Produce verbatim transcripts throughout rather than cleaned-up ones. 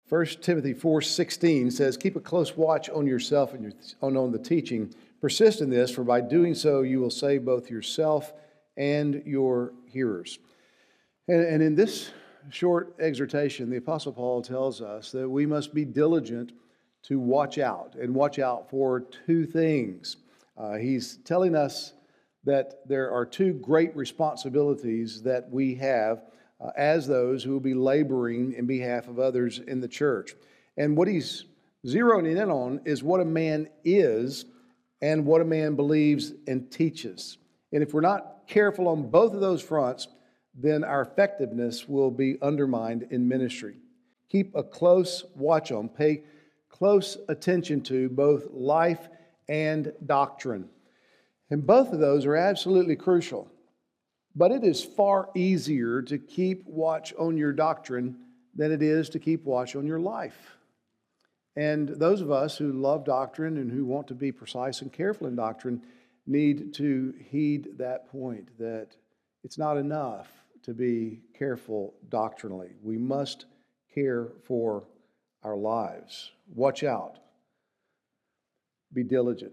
First Timothy four sixteen says, "Keep a close watch on yourself and your, on, on the teaching. Persist in this, for by doing so you will save both yourself and your hearers." And, and in this short exhortation, the Apostle Paul tells us that we must be diligent to watch out, and watch out for two things. Uh, he's telling us that there are two great responsibilities that we have uh, as those who will be laboring in behalf of others in the church. And what he's zeroing in on is what a man is and what a man believes and teaches. And if we're not careful on both of those fronts, then our effectiveness will be undermined in ministry. Keep a close watch on, pay close attention to both life and doctrine. And both of those are absolutely crucial. But it is far easier to keep watch on your doctrine than it is to keep watch on your life. And those of us who love doctrine and who want to be precise and careful in doctrine need to heed that point, that it's not enough to be careful doctrinally. We must care for our lives. Watch out. Be diligent.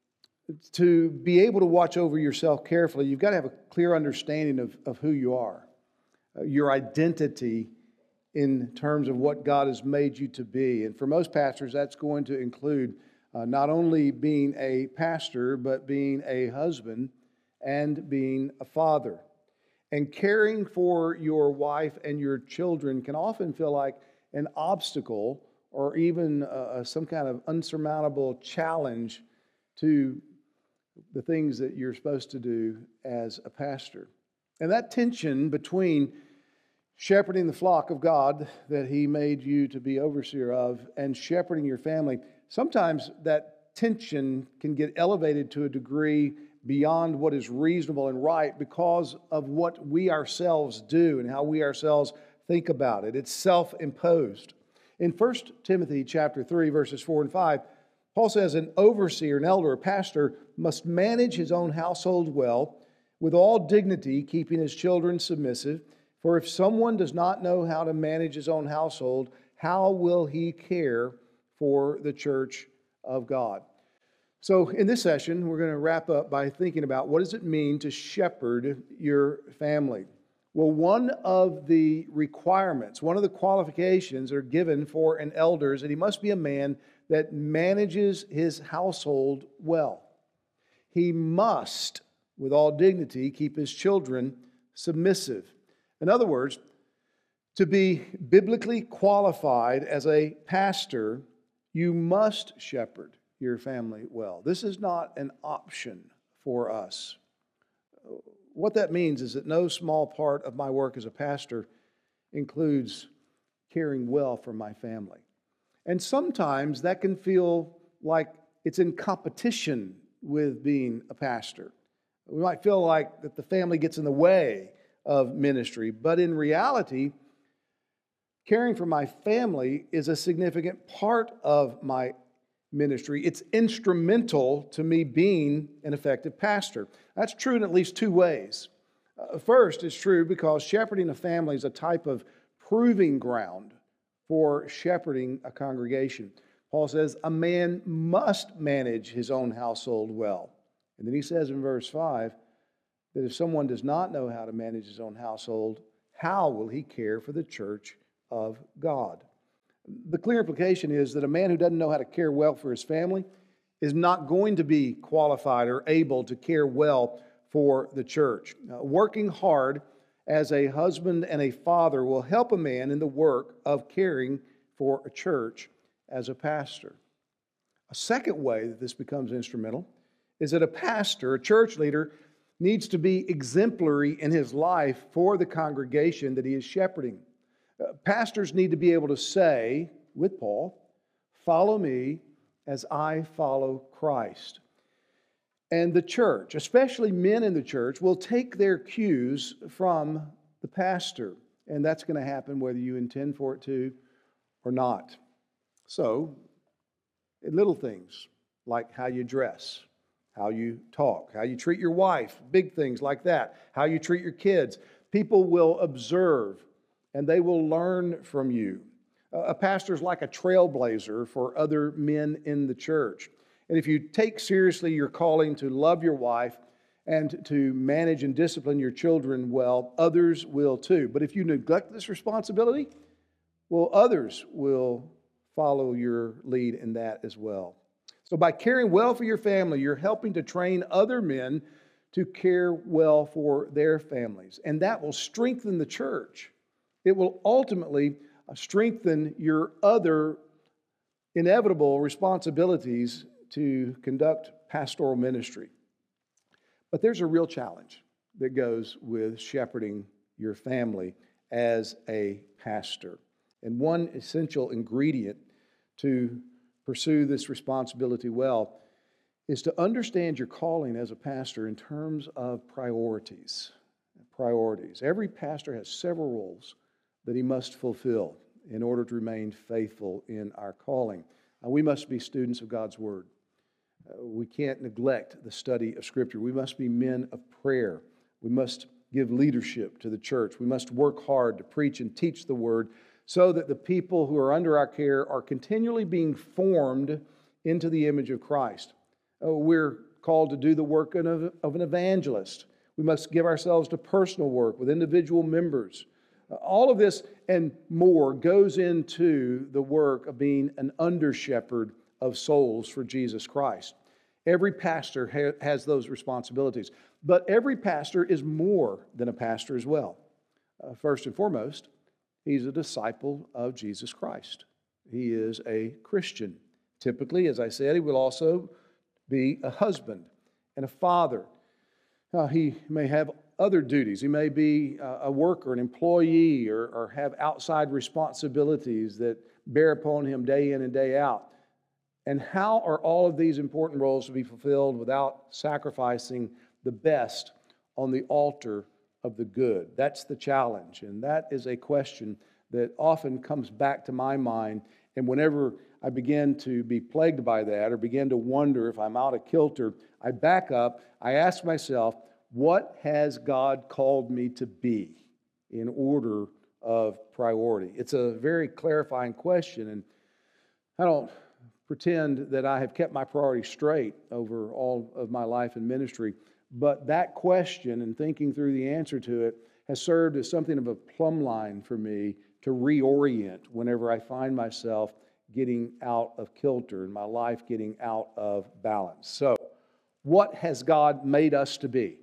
To be able to watch over yourself carefully, you've got to have a clear understanding of, of who you are, uh, your identity in terms of what God has made you to be. And for most pastors, that's going to include uh, not only being a pastor, but being a husband and being a father. And caring for your wife and your children can often feel like an obstacle or even uh, some kind of unsurmountable challenge to the things that you're supposed to do as a pastor. And that tension between shepherding the flock of God that He made you to be overseer of and shepherding your family, sometimes that tension can get elevated to a degree beyond what is reasonable and right because of what we ourselves do and how we ourselves think about it. It's self-imposed. In First Timothy chapter three, verses four and five, Paul says, "An overseer, an elder, a pastor must manage his own household well, with all dignity, keeping his children submissive. For if someone does not know how to manage his own household, how will he care for the church of God?" So in this session, we're going to wrap up by thinking about what does it mean to shepherd your family. Well, one of the requirements, one of the qualifications that are given for an elder is that he must be a man that manages his household well. He must, with all dignity, keep his children submissive. In other words, to be biblically qualified as a pastor, you must shepherd your family well. This is not an option for us. What that means is that no small part of my work as a pastor includes caring well for my family. And sometimes that can feel like it's in competition with being a pastor. We might feel like that the family gets in the way of ministry, but in reality, caring for my family is a significant part of my ministry. It's instrumental to me being an effective pastor. That's true in at least two ways. Uh, first, it's true because shepherding a family is a type of proving ground for shepherding a congregation. Paul says a man must manage his own household well. And then he says in verse five that if someone does not know how to manage his own household, how will he care for the church of God? The clear implication is that a man who doesn't know how to care well for his family is not going to be qualified or able to care well for the church. Uh, working hard as a husband and a father will help a man in the work of caring for a church as a pastor. A second way that this becomes instrumental is that a pastor, a church leader, needs to be exemplary in his life for the congregation that he is shepherding. Uh, pastors need to be able to say, with Paul, "Follow me as I follow Christ." And the church, especially men in the church, will take their cues from the pastor. And that's going to happen whether you intend for it to or not. So, in little things like how you dress, how you talk, how you treat your wife, big things like that, how you treat your kids, people will observe and they will learn from you. A pastor is like a trailblazer for other men in the church. And if you take seriously your calling to love your wife and to manage and discipline your children well, others will too. But if you neglect this responsibility, well, others will follow your lead in that as well. So by caring well for your family, you're helping to train other men to care well for their families. And that will strengthen the church. It will ultimately strengthen your other inevitable responsibilities to conduct pastoral ministry. But there's a real challenge that goes with shepherding your family as a pastor. And one essential ingredient to pursue this responsibility well is to understand your calling as a pastor in terms of priorities. Priorities. Every pastor has several roles that he must fulfill in order to remain faithful in our calling. Uh, we must be students of God's Word. Uh, we can't neglect the study of Scripture. We must be men of prayer. We must give leadership to the church. We must work hard to preach and teach the Word so that the people who are under our care are continually being formed into the image of Christ. Uh, we're called to do the work of, of an evangelist. We must give ourselves to personal work with individual members. All of this and more goes into the work of being an under-shepherd of souls for Jesus Christ. Every pastor ha- has those responsibilities. But every pastor is more than a pastor as well. Uh, first and foremost, he's a disciple of Jesus Christ. He is a Christian. Typically, as I said, he will also be a husband and a father. Uh, he may have other duties. He may be a worker, an employee, or, or have outside responsibilities that bear upon him day in and day out. And how are all of these important roles to be fulfilled without sacrificing the best on the altar of the good? That's the challenge, and that is a question that often comes back to my mind. And whenever I begin to be plagued by that or begin to wonder if I'm out of kilter, I back up, I ask myself, what has God called me to be in order of priority? It's a very clarifying question, and I don't pretend that I have kept my priorities straight over all of my life and ministry, but that question and thinking through the answer to it has served as something of a plumb line for me to reorient whenever I find myself getting out of kilter and my life getting out of balance. So, what has God made us to be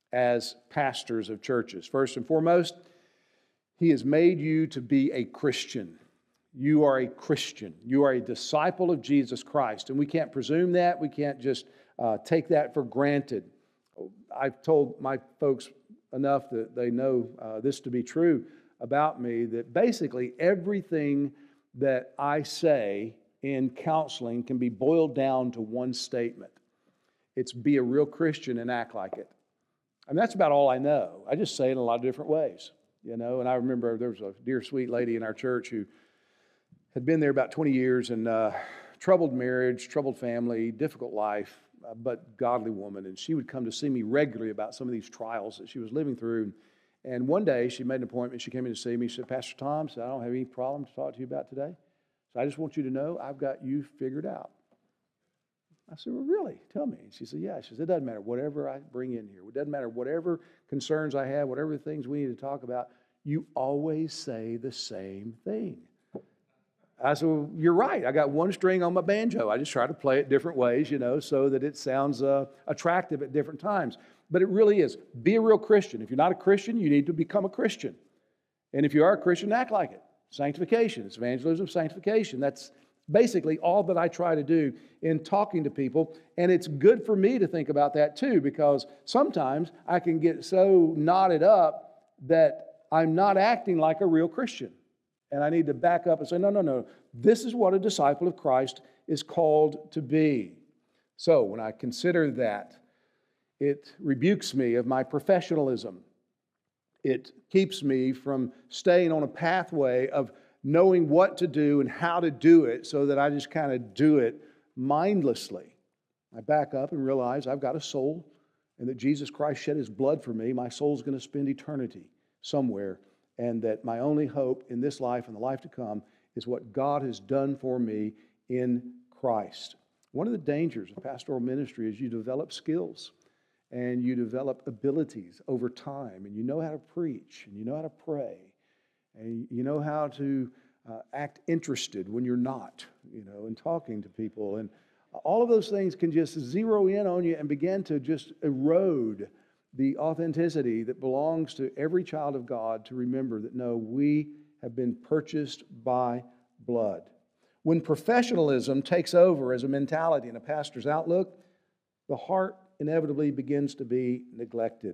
as pastors of churches? First and foremost, He has made you to be a Christian. You are a Christian. You are a disciple of Jesus Christ. And we can't presume that. We can't just uh, take that for granted. I've told my folks enough that they know uh, this to be true about me, that basically everything that I say in counseling can be boiled down to one statement. It's be a real Christian and act like it. I mean, that's about all I know. I just say it in a lot of different ways, you know. And I remember there was a dear, sweet lady in our church who had been there about twenty years and uh, troubled marriage, troubled family, difficult life, uh, but godly woman. And she would come to see me regularly about some of these trials that she was living through. And one day she made an appointment. She came in to see me. She said, Pastor Tom, said, I don't have any problem to talk to you about today. So I just want you to know I've got you figured out. I said, well, really? Tell me. She said, yeah. She said, it doesn't matter whatever I bring in here. It doesn't matter whatever concerns I have, whatever things we need to talk about. You always say the same thing. I said, well, you're right. I got one string on my banjo. I just try to play it different ways, you know, so that it sounds uh, attractive at different times. But it really is. Be a real Christian. If you're not a Christian, you need to become a Christian. And if you are a Christian, act like it. Sanctification. It's evangelism, sanctification. That's basically all that I try to do in talking to people. And it's good for me to think about that too, because sometimes I can get so knotted up that I'm not acting like a real Christian. And I need to back up and say, no, no, no. This is what a disciple of Christ is called to be. So when I consider that, it rebukes me of my professionalism. It keeps me from staying on a pathway of knowing what to do and how to do it so that I just kind of do it mindlessly. I back up and realize I've got a soul and that Jesus Christ shed His blood for me. My soul's going to spend eternity somewhere, and that my only hope in this life and the life to come is what God has done for me in Christ. One of the dangers of pastoral ministry is you develop skills and you develop abilities over time, and you know how to preach, and you know how to pray, and you know how to uh, act interested when you're not, you know, and talking to people. And all of those things can just zero in on you and begin to just erode the authenticity that belongs to every child of God to remember that, no, we have been purchased by blood. When professionalism takes over as a mentality in a pastor's outlook, the heart inevitably begins to be neglected.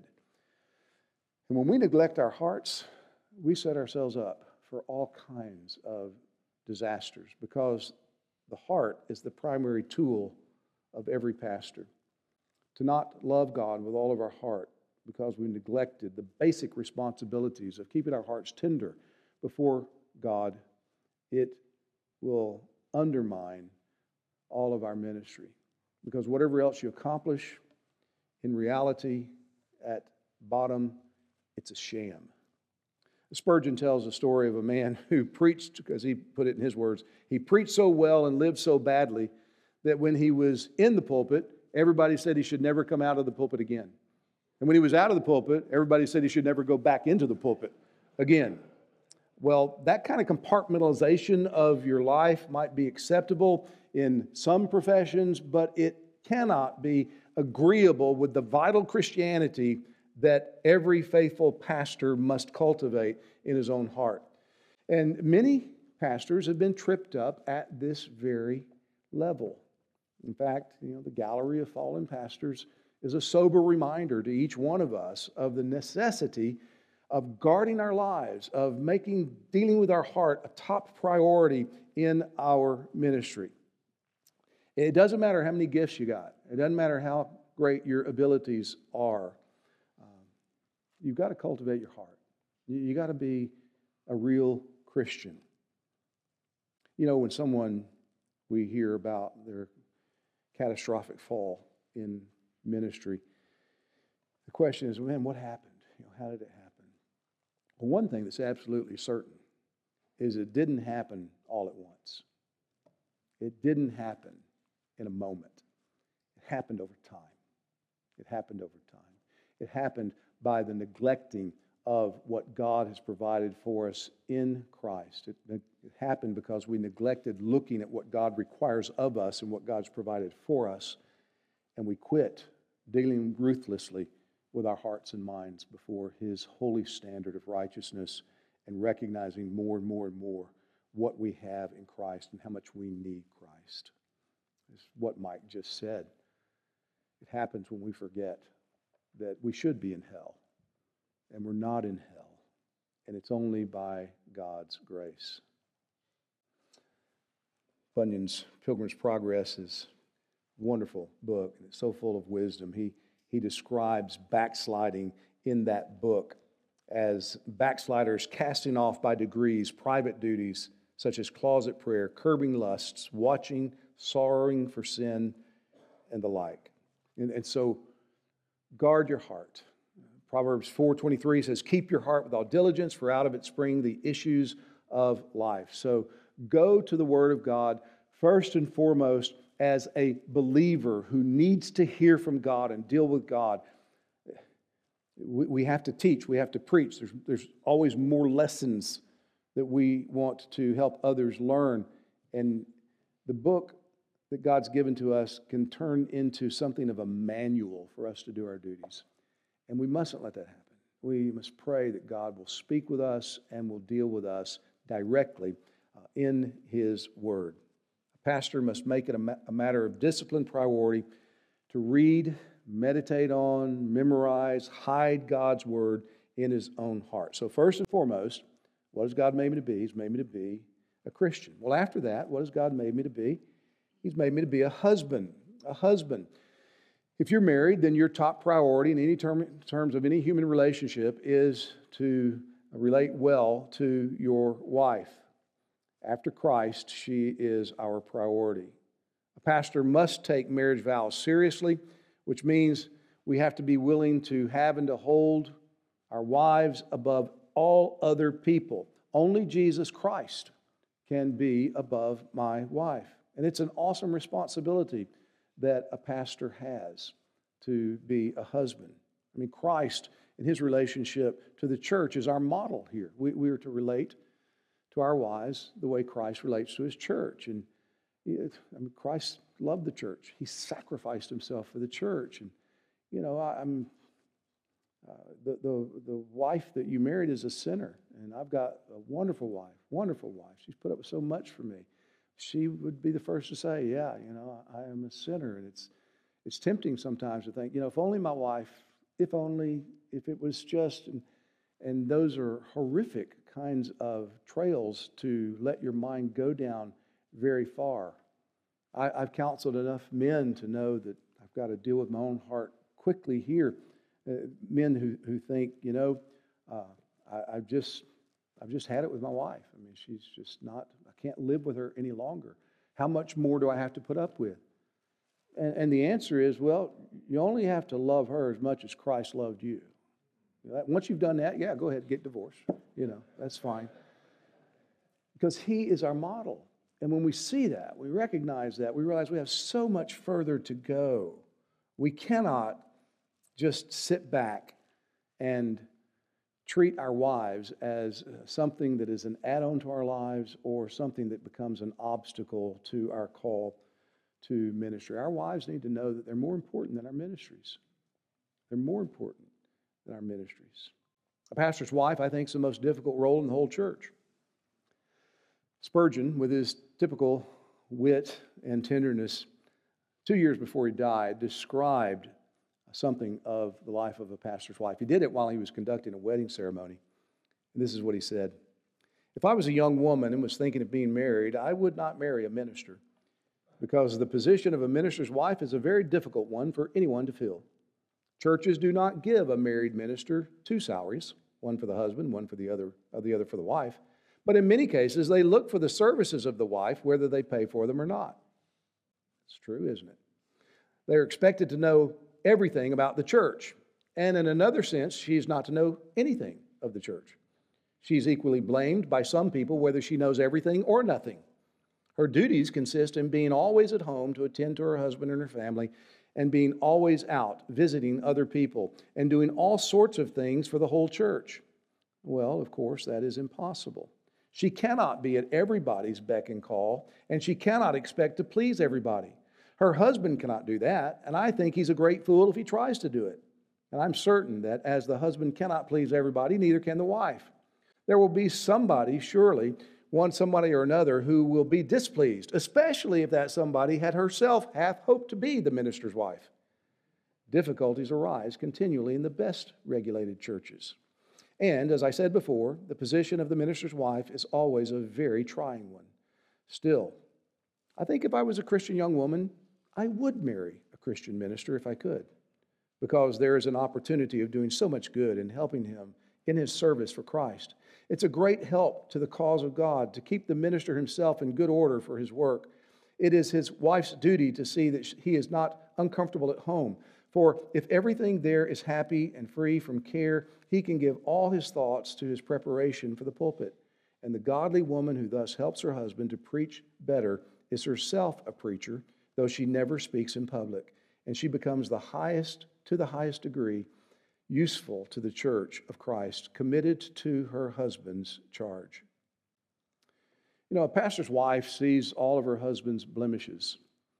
And when we neglect our hearts, we set ourselves up for all kinds of disasters, because the heart is the primary tool of every pastor. To not love God with all of our heart because we neglected the basic responsibilities of keeping our hearts tender before God, it will undermine all of our ministry. Because whatever else you accomplish, in reality, at bottom, it's a sham. Spurgeon tells the story of a man who preached, because he put it in his words, he preached so well and lived so badly that when he was in the pulpit, everybody said he should never come out of the pulpit again. And when he was out of the pulpit, everybody said he should never go back into the pulpit again. Well, that kind of compartmentalization of your life might be acceptable in some professions, but it cannot be agreeable with the vital Christianity that every faithful pastor must cultivate in his own heart. And many pastors have been tripped up at this very level. In fact, you know, the Gallery of Fallen Pastors is a sober reminder to each one of us of the necessity of guarding our lives, of making dealing with our heart a top priority in our ministry. It doesn't matter how many gifts you got. It doesn't matter how great your abilities are. Um, you've got to cultivate your heart. You, you got to be a real Christian. You know, when someone, we hear about their catastrophic fall in ministry, the question is, man, what happened? You know, how did it happen? Well, one thing that's absolutely certain is it didn't happen all at once. It didn't happen in a moment. It happened over time. It happened over time. It happened by the neglecting of what God has provided for us in Christ. It, it happened because we neglected looking at what God requires of us and what God's provided for us, and we quit dealing ruthlessly with our hearts and minds before His holy standard of righteousness and recognizing more and more and more what we have in Christ and how much we need Christ. It's what Mike just said. It happens when we forget that we should be in hell, and we're not in hell, and it's only by God's grace. Bunyan's Pilgrim's Progress is a wonderful book, and it's so full of wisdom. He, he describes backsliding in that book as backsliders casting off by degrees private duties such as closet prayer, curbing lusts, watching, sorrowing for sin, and the like. And, and so, guard your heart. Proverbs four twenty-three says, keep your heart with all diligence, for out of it spring the issues of life. So go to the Word of God first and foremost as a believer who needs to hear from God and deal with God. We, we have to teach. We have to preach. There's, there's always more lessons that we want to help others learn. And the book that God's given to us can turn into something of a manual for us to do our duties. And we mustn't let that happen. We must pray that God will speak with us and will deal with us directly uh, in His Word. A pastor must make it a, ma- a matter of disciplined priority to read, meditate on, memorize, hide God's Word in his own heart. So first and foremost, what has God made me to be? He's made me to be a Christian. Well, after that, what has God made me to be? He's made me to be a husband. A husband. If you're married, then your top priority in any term, terms of any human relationship is to relate well to your wife. After Christ, she is our priority. A pastor must take marriage vows seriously, which means we have to be willing to have and to hold our wives above all other people. Only Jesus Christ can be above my wife. And it's an awesome responsibility that a pastor has to be a husband. I mean, Christ in his relationship to the church is our model here. We, we are to relate to our wives the way Christ relates to his church. And I mean, Christ loved the church. He sacrificed himself for the church. And, you know, I, I'm uh, the, the, the wife that you married is a sinner. And I've got a wonderful wife, wonderful wife. She's put up with so much for me. She would be the first to say, yeah, you know, I, I am a sinner. And it's it's tempting sometimes to think, you know, if only my wife, if only, if it was just, and, and those are horrific kinds of trails to let your mind go down very far. I, I've counseled enough men to know that I've got to deal with my own heart quickly here. Uh, men who, who think, you know, uh, I, I've just I've just had it with my wife. I mean, she's just not, I can't live with her any longer. How much more do I have to put up with? And, and the answer is, well, you only have to love her as much as Christ loved you. Once you've done that, yeah, go ahead and get divorced. You know, that's fine. Because he is our model. And when we see that, we recognize that, we realize we have so much further to go. We cannot just sit back and treat our wives as something that is an add-on to our lives or something that becomes an obstacle to our call to ministry. Our wives need to know that they're more important than our ministries. They're more important than our ministries. A pastor's wife, I think, is the most difficult role in the whole church. Spurgeon, with his typical wit and tenderness, two years before he died, described something of the life of a pastor's wife. He did it while he was conducting a wedding ceremony. And this is what he said. If I was a young woman and was thinking of being married, I would not marry a minister, because the position of a minister's wife is a very difficult one for anyone to fill. Churches do not give a married minister two salaries, one for the husband, one for the other, or the other for the wife. But in many cases, they look for the services of the wife, whether they pay for them or not. It's true, isn't it? They're expected to know everything about the church. And in another sense, she's not to know anything of the church. She's equally blamed by some people whether she knows everything or nothing. Her duties consist in being always at home to attend to her husband and her family, and being always out visiting other people and doing all sorts of things for the whole church. Well, of course, that is impossible. She cannot be at everybody's beck and call, and she cannot expect to please everybody. Her husband cannot do that, and I think he's a great fool if he tries to do it. And I'm certain that as the husband cannot please everybody, neither can the wife. There will be somebody, surely, one somebody or another, who will be displeased, especially if that somebody had herself hath hoped to be the minister's wife. Difficulties arise continually in the best regulated churches. And, as I said before, the position of the minister's wife is always a very trying one. Still, I think if I was a Christian young woman, I would marry a Christian minister if I could, because there is an opportunity of doing so much good and helping him in his service for Christ. It's a great help to the cause of God to keep the minister himself in good order for his work. It is his wife's duty to see that he is not uncomfortable at home. For if everything there is happy and free from care, he can give all his thoughts to his preparation for the pulpit. And the godly woman who thus helps her husband to preach better is herself a preacher, though she never speaks in public. And she becomes the highest, to the highest degree, useful to the church of Christ, committed to her husband's charge. You know, a pastor's wife sees all of her husband's blemishes.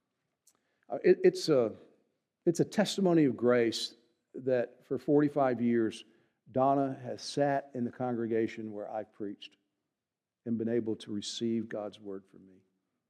Uh, it, it's, a, it's a testimony of grace that for forty-five years, Donna has sat in the congregation where I've preached and been able to receive God's word from me.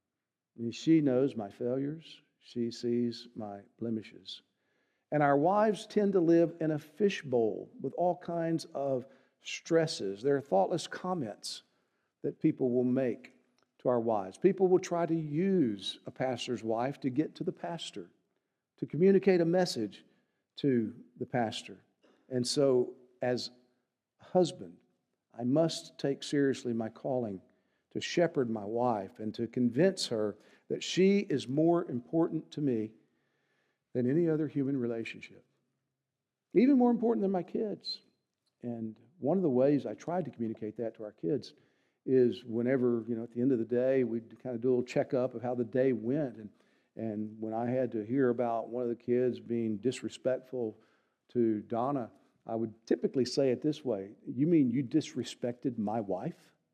I mean, she knows my failures. She sees my blemishes. And our wives tend to live in a fishbowl with all kinds of stresses. There are thoughtless comments that people will make to our wives. People will try to use a pastor's wife to get to the pastor, to communicate a message to the pastor. And so, as a husband, I must take seriously my calling to shepherd my wife and to convince her that she is more important to me than any other human relationship. Even more important than my kids. And one of the ways I tried to communicate that to our kids is whenever, you know, at the end of the day, we'd kind of do a little checkup of how the day went. And, and when I had to hear about one of the kids being disrespectful to Donna, I would typically say it this way: you mean you disrespected my wife?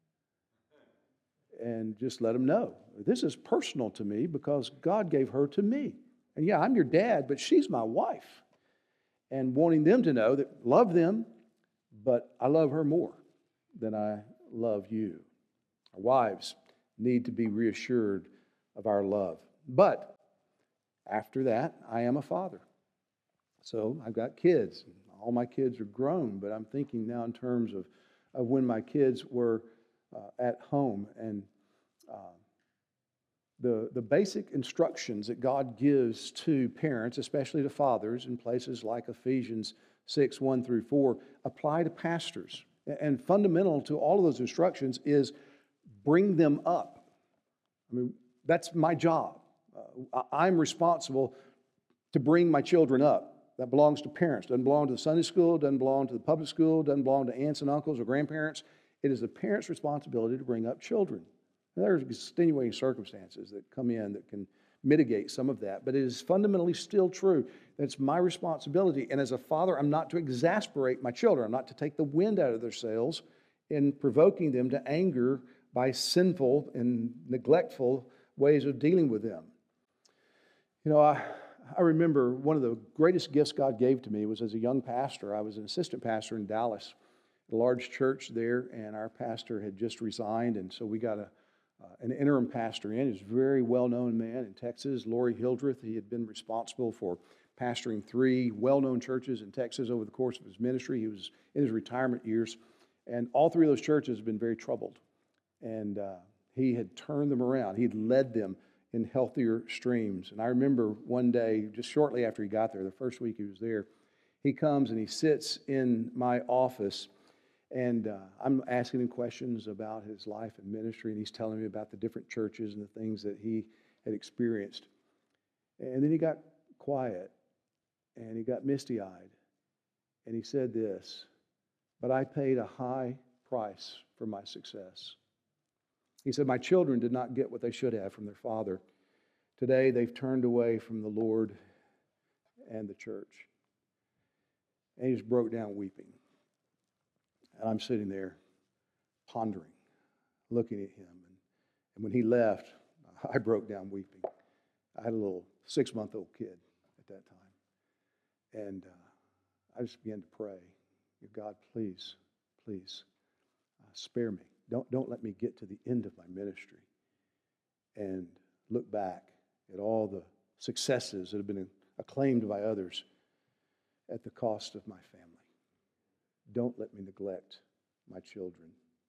And just let them know, this is personal to me because God gave her to me. And yeah, I'm your dad, but she's my wife. And wanting them to know that love them, but I love her more than I love you. Our wives need to be reassured of our love. But after that, I am a father. So I've got kids. All my kids are grown, but I'm thinking now in terms of, of when my kids were uh, at home, and uh, the, the basic instructions that God gives to parents, especially to fathers, in places like Ephesians six, one through four, apply to pastors. And fundamental to all of those instructions is bring them up. I mean, that's my job. Uh, I'm responsible to bring my children up. That belongs to parents. Doesn't belong to the Sunday school, doesn't belong to the public school, doesn't belong to aunts and uncles or grandparents. It is the parent's responsibility to bring up children. Now, there's extenuating circumstances that come in that can mitigate some of that, but it is fundamentally still true that it's my responsibility. And as a father, I'm not to exasperate my children. I'm not to take the wind out of their sails in provoking them to anger by sinful and neglectful ways of dealing with them. You know, I, I remember one of the greatest gifts God gave to me was as a young pastor. I was an assistant pastor in Dallas, a large church there, and our pastor had just resigned, and so we got a Uh, an interim pastor in. He's a very well-known man in Texas, Laurie Hildreth. He had been responsible for pastoring three well-known churches in Texas over the course of his ministry. He was in his retirement years, and all three of those churches have been very troubled. And uh, he had turned them around. He'd led them in healthier streams. And I remember one day, just shortly after he got there, the first week he was there, he comes and he sits in my office. And uh, I'm asking him questions about his life and ministry, and he's telling me about the different churches and the things that he had experienced. And then he got quiet, and he got misty-eyed, and he said this: "But I paid a high price for my success." He said, "My children did not get what they should have from their father. Today they've turned away from the Lord and the church." And he just broke down weeping. And I'm sitting there pondering, looking at him. And, and when he left, I broke down weeping. I had a little six-month-old kid at that time. And uh, I just began to pray, God, please, please uh, spare me. Don't, don't let me get to the end of my ministry and look back at all the successes that have been acclaimed by others at the cost of my family. Don't let me neglect my children.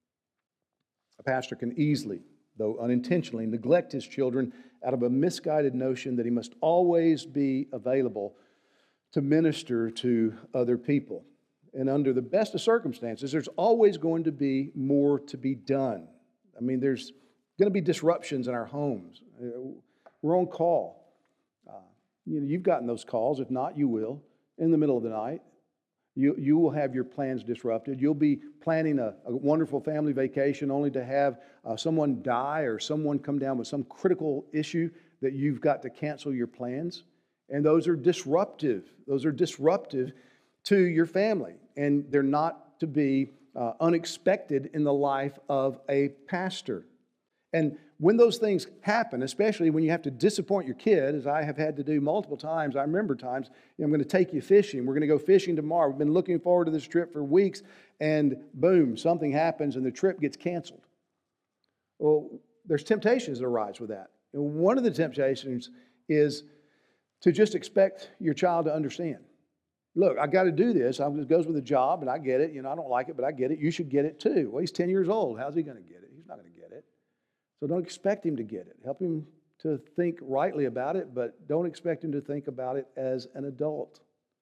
A pastor can easily, though unintentionally, neglect his children out of a misguided notion that he must always be available to minister to other people. And under the best of circumstances, there's always going to be more to be done. I mean, there's going to be disruptions in our homes. We're on call. Uh, you know, you've gotten those calls. If not, you will, in the middle of the night. You, you will have your plans disrupted. You'll be planning a, a wonderful family vacation only to have uh, someone die or someone come down with some critical issue that you've got to cancel your plans. And those are disruptive. Those are disruptive to your family. And they're not to be uh, unexpected in the life of a pastor. And when those things happen, especially when you have to disappoint your kid, as I have had to do multiple times, I remember times, you know, I'm going to take you fishing. We're going to go fishing tomorrow. We've been looking forward to this trip for weeks, and boom, something happens and the trip gets canceled. Well, there's temptations that arise with that. And one of the temptations is to just expect your child to understand. Look, I got to do this. It goes with the job, and I get it. You know, I don't like it, but I get it. You should get it too. Well, he's ten years old. How's he going to get it? He's not going to get it. So don't expect him to get it. Help him to think rightly about it, but don't expect him to think about it as an adult.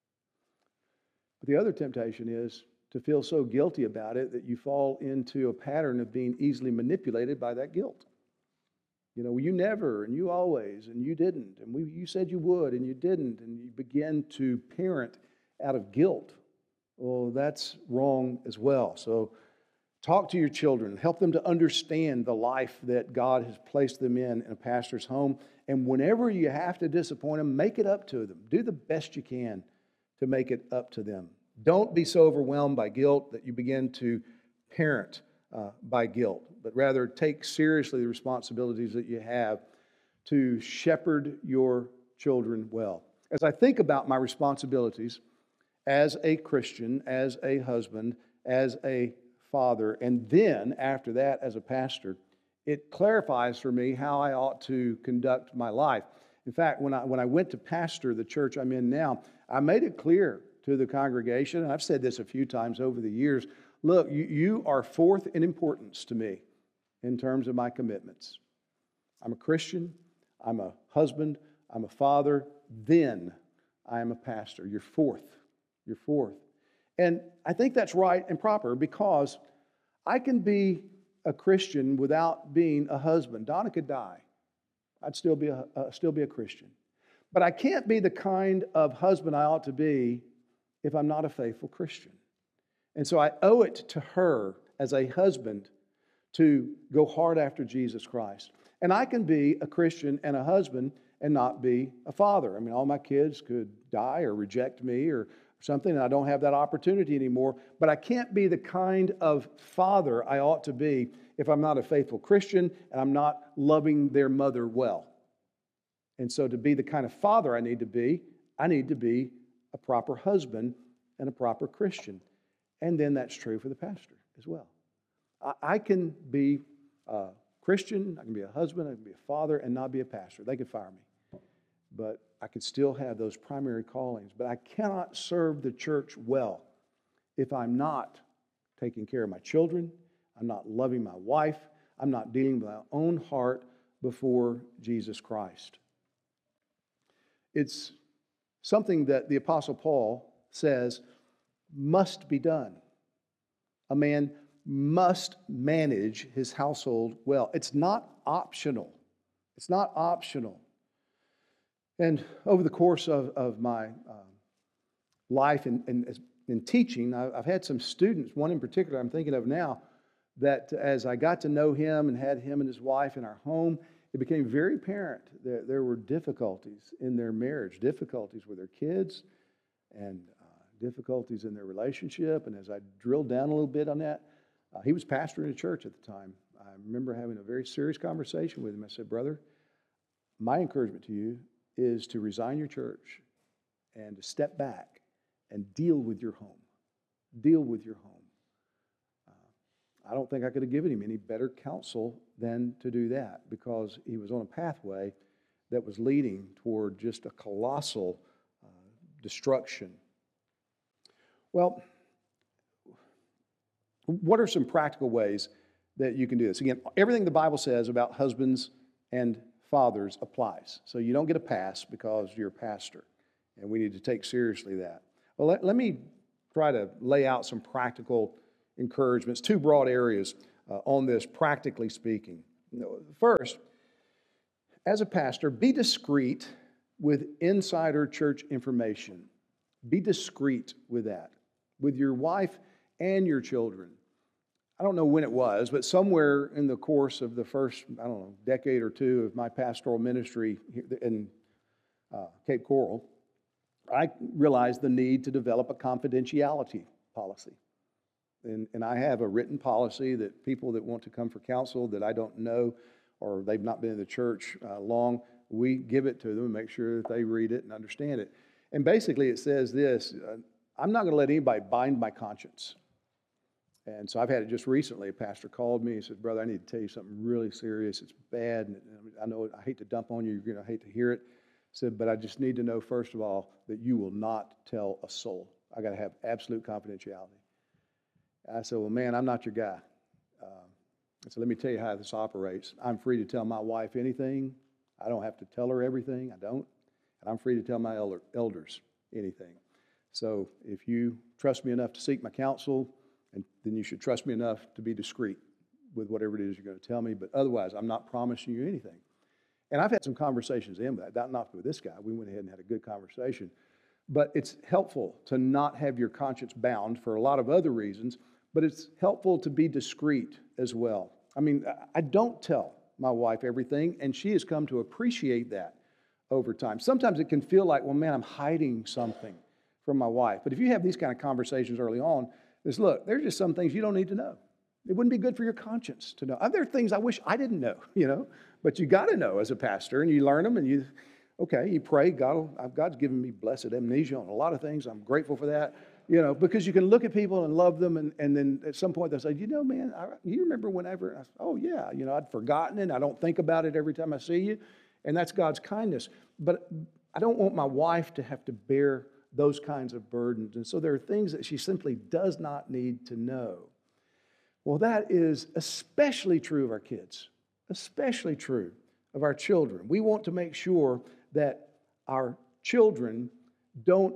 But the other temptation is to feel so guilty about it that you fall into a pattern of being easily manipulated by that guilt. You know, well, you never, and you always, and you didn't, and we, you said you would, and you didn't, and you begin to parent out of guilt. Well, that's wrong as well. So Talk to your children. Help them to understand the life that God has placed them in in a pastor's home. And whenever you have to disappoint them, make it up to them. Do the best you can to make it up to them. Don't be so overwhelmed by guilt that you begin to parent uh, by guilt, but rather take seriously the responsibilities that you have to shepherd your children well. As I think about my responsibilities as a Christian, as a husband, as a father, and then after that as a pastor, it clarifies for me how I ought to conduct my life. In fact, when I when I went to pastor the church I'm in now, I made it clear to the congregation, and I've said this a few times over the years, look, you, you are fourth in importance to me in terms of my commitments. I'm a Christian, I'm a husband, I'm a father, then I am a pastor. You're fourth. You're fourth. And I think that's right and proper because I can be a Christian without being a husband. Donna could die. I'd still be a, uh, still be a Christian. But I can't be the kind of husband I ought to be if I'm not a faithful Christian. And so I owe it to her as a husband to go hard after Jesus Christ. And I can be a Christian and a husband and not be a father. I mean, all my kids could die or reject me or something, and I don't have that opportunity anymore. But I can't be the kind of father I ought to be if I'm not a faithful Christian and I'm not loving their mother well. And so to be the kind of father I need to be, I need to be a proper husband and a proper Christian. And then that's true for the pastor as well. I, I can be a Christian, I can be a husband, I can be a father, and not be a pastor. They could fire me. But I could still have those primary callings. But I cannot serve the church well if I'm not taking care of my children, I'm not loving my wife, I'm not dealing with my own heart before Jesus Christ. It's something that the Apostle Paul says must be done. A man must manage his household well. It's not optional. It's not optional. And over the course of, of my um, life in, in, in teaching, I, I've had some students, one in particular I'm thinking of now, that as I got to know him and had him and his wife in our home, it became very apparent that there were difficulties in their marriage, difficulties with their kids, and uh, difficulties in their relationship. And as I drilled down a little bit on that, uh, he was pastoring a church at the time. I remember having a very serious conversation with him. I said, brother, my encouragement to you is to resign your church and to step back and deal with your home. Deal with your home. Uh, I don't think I could have given him any better counsel than to do that because he was on a pathway that was leading toward just a colossal uh, destruction. Well, what are some practical ways that you can do this? Again, everything the Bible says about husbands and fathers applies. So you don't get a pass because you're a pastor. And we need to take seriously that. Well, let, let me try to lay out some practical encouragements, two broad areas uh, on this, practically speaking. First, as a pastor, be discreet with insider church information. Be discreet with that, with your wife and your children. I don't know when it was, but somewhere in the course of the first, I don't know, decade or two of my pastoral ministry in uh, Cape Coral, I realized the need to develop a confidentiality policy. And, and I have a written policy that people that want to come for counsel that I don't know or they've not been in the church uh, long, we give it to them and make sure that they read it and understand it. And basically it says this, uh, I'm not going to let anybody bind my conscience. And so I've had it just recently. A pastor called me and said, brother, I need to tell you something really serious. It's bad. And I know I hate to dump on you. You're going to hate to hear it. I said, but I just need to know, first of all, that you will not tell a soul. I got to have absolute confidentiality. I said, well, man, I'm not your guy. Uh, I said, let me tell you how this operates. I'm free to tell my wife anything. I don't have to tell her everything. I don't. And I'm free to tell my elder, elders anything. So if you trust me enough to seek my counsel, and then you should trust me enough to be discreet with whatever it is you're going to tell me. But otherwise, I'm not promising you anything. And I've had some conversations in that, not with this guy. We went ahead and had a good conversation. But it's helpful to not have your conscience bound for a lot of other reasons. but it's helpful to be discreet as well. I mean, I don't tell my wife everything, and she has come to appreciate that over time. Sometimes it can feel like, well, man, I'm hiding something from my wife. But if you have these kind of conversations early on, is look, there's just some things you don't need to know. It wouldn't be good for your conscience to know. There are things I wish I didn't know, you know, but you got to know as a pastor, and you learn them, and you, okay, you pray. God, God's given me blessed amnesia on a lot of things. I'm grateful for that, you know, because you can look at people and love them, and, and then at some point they'll say, you know, man, I, you remember whenever? I, oh, yeah, you know, I'd forgotten it. I don't think about it every time I see you, and that's God's kindness. But I don't want my wife to have to bear those kinds of burdens, and so there are things that she simply does not need to know. Well, that is especially true of our kids, especially true of our children. We want to make sure that our children don't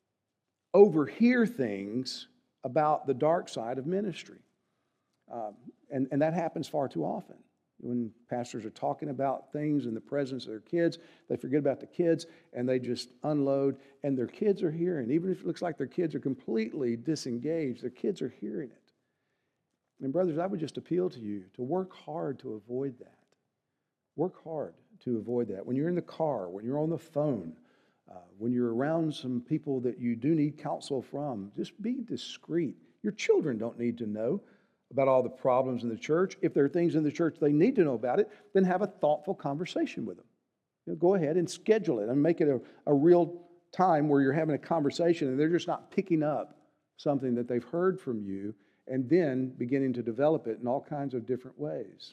overhear things about the dark side of ministry. Um, and, and that happens far too often. When pastors are talking about things in the presence of their kids, they forget about the kids and they just unload, and their kids are hearing. Even if it looks like their kids are completely disengaged, their kids are hearing it. And brothers, I would just appeal to you to work hard to avoid that. Work hard to avoid that. When you're in the car, when you're on the phone, uh, when you're around some people that you do need counsel from, just be discreet. Your children don't need to know about all the problems in the church. If there are things in the church they need to know about it, then have a thoughtful conversation with them. You know, go ahead and schedule it and make it a, a real time where you're having a conversation and they're just not picking up something that they've heard from you and then beginning to develop it in all kinds of different ways.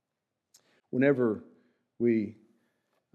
Whenever we uh,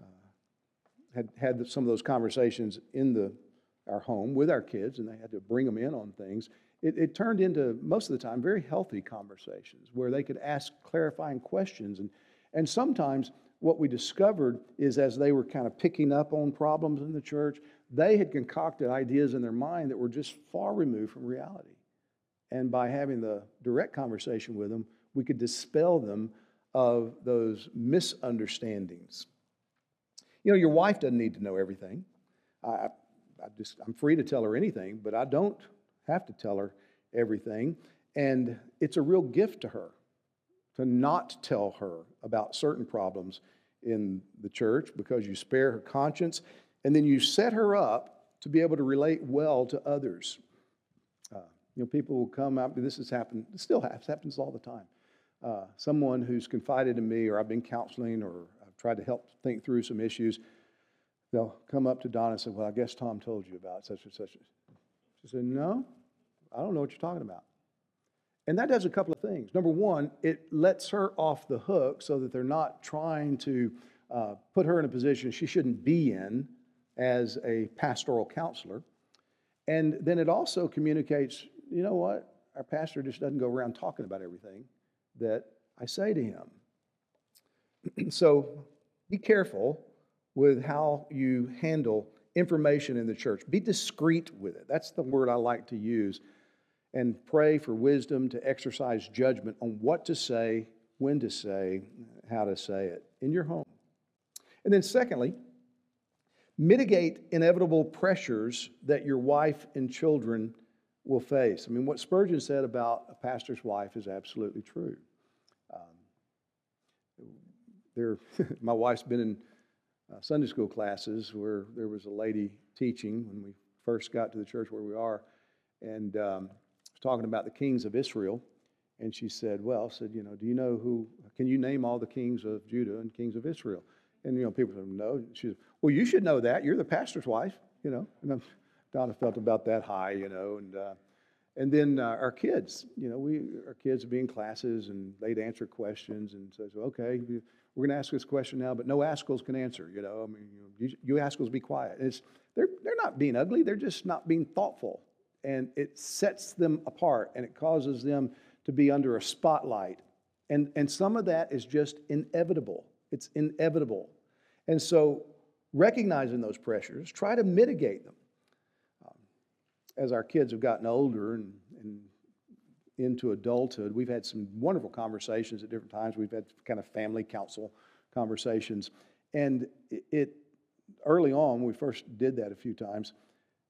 had had some of those conversations in the our home with our kids, and they had to bring them in on things, it, it turned into, most of the time, very healthy conversations where they could ask clarifying questions. And, and sometimes what we discovered is as they were kind of picking up on problems in the church, they had concocted ideas in their mind that were just far removed from reality. And by having the direct conversation with them, we could dispel them of those misunderstandings. You know, your wife doesn't need to know everything. I, I just, I'm free to tell her anything, but I don't have to tell her everything. And it's a real gift to her to not tell her about certain problems in the church, because you spare her conscience, and then you set her up to be able to relate well to others. Uh, you know, people will come out, this has happened, it still happens, happens all the time. Uh, someone who's confided in me, or I've been counseling, or I've tried to help think through some issues, they'll come up to Donna and say, well, I guess Tom told you about such and such. She said, no, I don't know what you're talking about. And that does a couple of things. Number one, it lets her off the hook so that they're not trying to uh, put her in a position she shouldn't be in as a pastoral counselor. And then it also communicates, you know what, our pastor just doesn't go around talking about everything that I say to him. So be careful with how you handle information in the church. Be discreet with it. That's the word I like to use. And pray for wisdom to exercise judgment on what to say, when to say, how to say it in your home. And then secondly, mitigate inevitable pressures that your wife and children will face. I mean, what Spurgeon said about a pastor's wife is absolutely true. Um, there, my wife's been in uh, Sunday school classes where there was a lady teaching when we first got to the church where we are, and um, talking about the kings of Israel, and she said, well, said, you know, do you know who, can you name all the kings of Judah and kings of Israel? And, you know, people said, no. She said, well, you should know that. You're the pastor's wife, you know. And Donna felt about that high, you know. And uh, and then uh, our kids, you know, we our kids would be in classes, and they'd answer questions, and says, well, okay, we're going to ask this question now, but no Askels can answer, you know. I mean, you, you Askels be quiet. And it's, they're, they're not being ugly. They're just not being thoughtful. And it sets them apart, and it causes them to be under a spotlight. And, and some of that is just inevitable. It's inevitable. And so recognizing those pressures, try to mitigate them. Um, as our kids have gotten older and, and into adulthood, we've had some wonderful conversations at different times. We've had kind of family council conversations. And it, it early on, when we first did that a few times,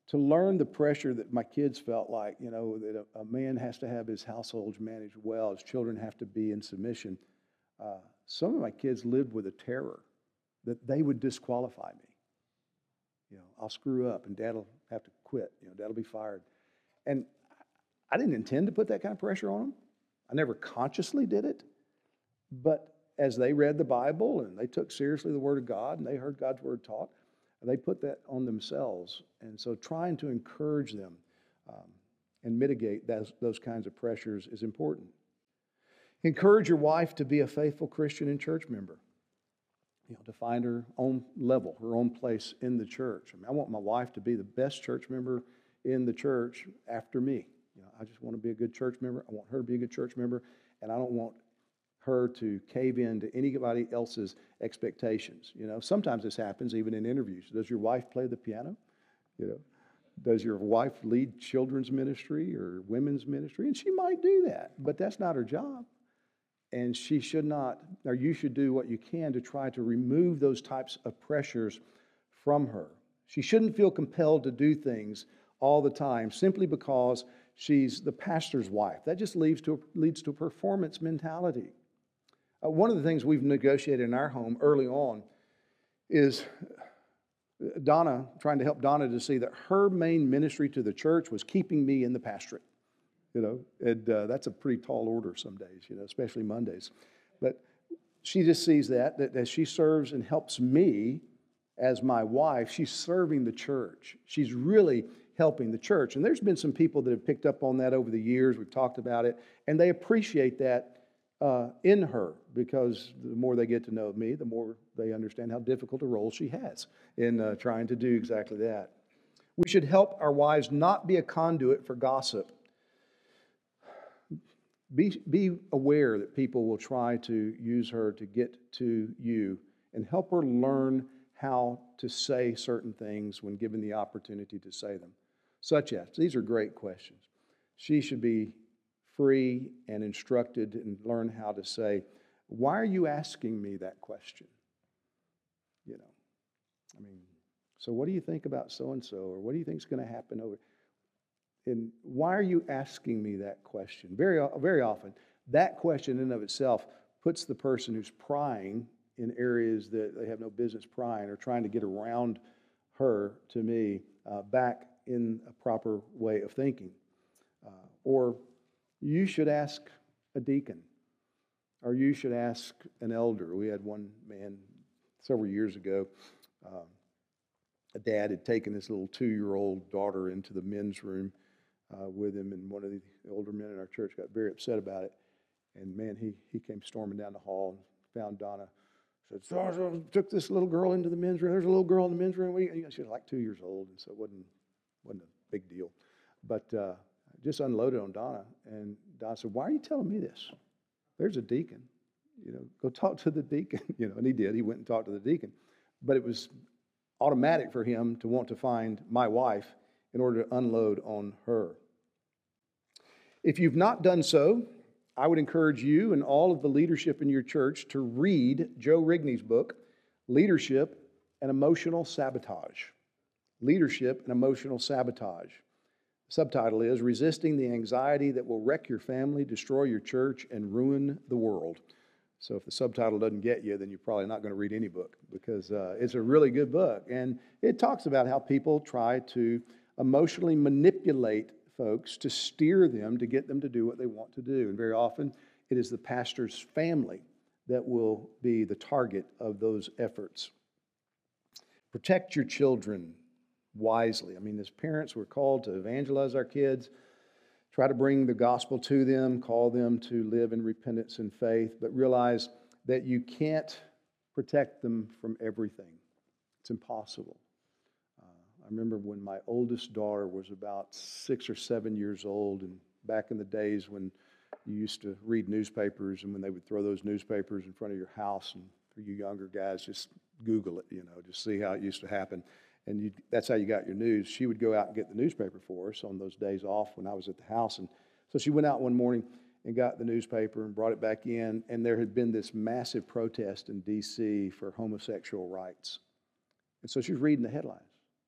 to learn the pressure that my kids felt like, you know, that a, a man has to have his household managed well, his children have to be in submission. Uh, some of my kids lived with a terror that they would disqualify me. You know, I'll screw up and Dad'll have to quit. You know, Dad'll be fired. And I didn't intend to put that kind of pressure on them. I never consciously did it. But as they read the Bible and they took seriously the Word of God and they heard God's Word taught, they put that on themselves. And so trying to encourage them um, and mitigate those, those kinds of pressures is important. Encourage your wife to be a faithful Christian and church member. You know, to find her own level, her own place in the church. I mean, I want my wife to be the best church member in the church after me. You know, I just want to be a good church member. I want her to be a good church member, and I don't want her to cave in to anybody else's expectations. You know, sometimes this happens even in interviews. Does your wife play the piano? You know, does your wife lead children's ministry or women's ministry? And she might do that, but that's not her job. And she should not, or you should do what you can to try to remove those types of pressures from her. She shouldn't feel compelled to do things all the time simply because she's the pastor's wife. That just leads to, leads to a performance mentality. Uh, one of the things we've negotiated in our home early on is Donna, trying to help Donna to see that her main ministry to the church was keeping me in the pastorate. You know, and uh, that's a pretty tall order some days, you know, especially Mondays. But she just sees that, that as she serves and helps me as my wife, she's serving the church. She's really helping the church. And there's been some people that have picked up on that over the years. We've talked about it. And they appreciate that uh, in her, because the more they get to know me, the more they understand how difficult a role she has in uh, trying to do exactly that. We should help our wives not be a conduit for gossip. Be, be aware that people will try to use her to get to you, and help her learn how to say certain things when given the opportunity to say them. Such as, these are great questions. She should be free and instructed and learn how to say, why are you asking me that question? You know, I mean, so what do you think about so-and-so? Or what do you think is going to happen over? And why are you asking me that question? Very, very often, that question in and of itself puts the person who's prying in areas that they have no business prying, or trying to get around her, to me, uh, back in a proper way of thinking. Uh, or you should ask a deacon, or you should ask an elder. We had one man several years ago. Um, a dad had taken his little two-year-old daughter into the men's room Uh, with him, and one of the older men in our church got very upset about it. And man, he he came storming down the hall and found Donna. Said, so, so took this little girl into the men's room. There's a little girl in the men's room. We, you know, she was like two years old, and so it wasn't wasn't a big deal. But uh, just unloaded on Donna, and Donna said, "Why are you telling me this? There's a deacon. You know, go talk to the deacon." You know, and he did. He went and talked to the deacon. But it was automatic for him to want to find my wife in order to unload on her. If you've not done so, I would encourage you and all of the leadership in your church to read Joe Rigney's book, Leadership and Emotional Sabotage. Leadership and Emotional Sabotage. The subtitle is Resisting the Anxiety That Will Wreck Your Family, Destroy Your Church, and Ruin the World. So if the subtitle doesn't get you, then you're probably not going to read any book, because uh, it's a really good book. And it talks about how people try to emotionally manipulate folks to steer them, to get them to do what they want to do. And very often, it is the pastor's family that will be the target of those efforts. Protect your children wisely. I mean, as parents, we're called to evangelize our kids, try to bring the gospel to them, call them to live in repentance and faith, but realize that you can't protect them from everything. It's impossible. I remember when my oldest daughter was about six or seven years old, and back in the days when you used to read newspapers, and when they would throw those newspapers in front of your house, and for you younger guys, just Google it, you know, just see how it used to happen. And you, that's how you got your news. She would go out and get the newspaper for us on those days off when I was at the house. And so she went out one morning and got the newspaper and brought it back in, and there had been this massive protest in D C for homosexual rights. And so she was reading the headlines.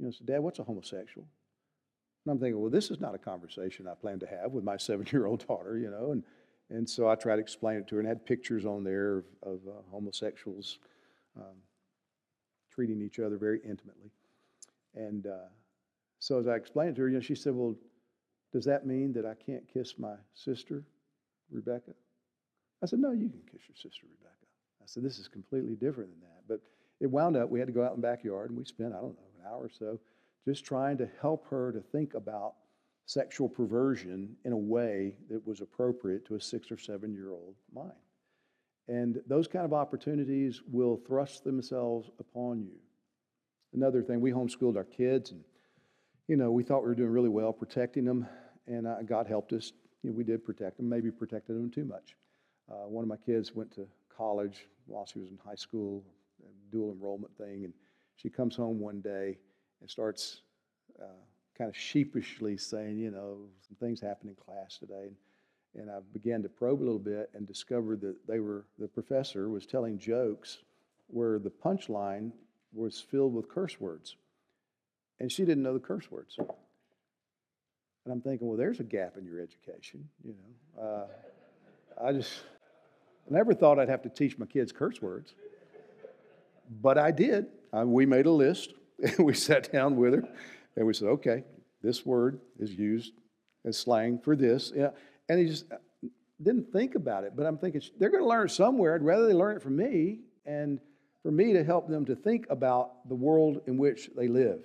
You know, I said, Dad, what's a homosexual? And I'm thinking, well, this is not a conversation I plan to have with my seven-year-old daughter, you know. And, and so I tried to explain it to her and had pictures on there of, of uh, homosexuals um, treating each other very intimately. And uh, so as I explained it to her, you know, she said, well, does that mean that I can't kiss my sister, Rebecca? I said, no, you can kiss your sister, Rebecca. I said, this is completely different than that. But it wound up, we had to go out in the backyard, and we spent, I don't know, an hour or so just trying to help her to think about sexual perversion in a way that was appropriate to a six or seven-year-old mind. And those kind of opportunities will thrust themselves upon you. Another thing, we homeschooled our kids, and, you know, we thought we were doing really well protecting them, and uh, God helped us. You know, we did protect them, maybe protected them too much. Uh, one of my kids went to college while she was in high school, a dual enrollment thing, and she comes home one day and starts uh, kind of sheepishly saying, you know, some things happened in class today. And, and I began to probe a little bit and discovered that they were, the professor was telling jokes where the punchline was filled with curse words. And she didn't know the curse words. And I'm thinking, well, there's a gap in your education, you know. Uh, I just I never thought I'd have to teach my kids curse words. But I did. Uh, we made a list. We sat down with her, and we said, okay, this word is used as slang for this. Yeah. And he just didn't think about it. But I'm thinking, they're going to learn it somewhere. I'd rather they learn it from me and for me to help them to think about the world in which they live.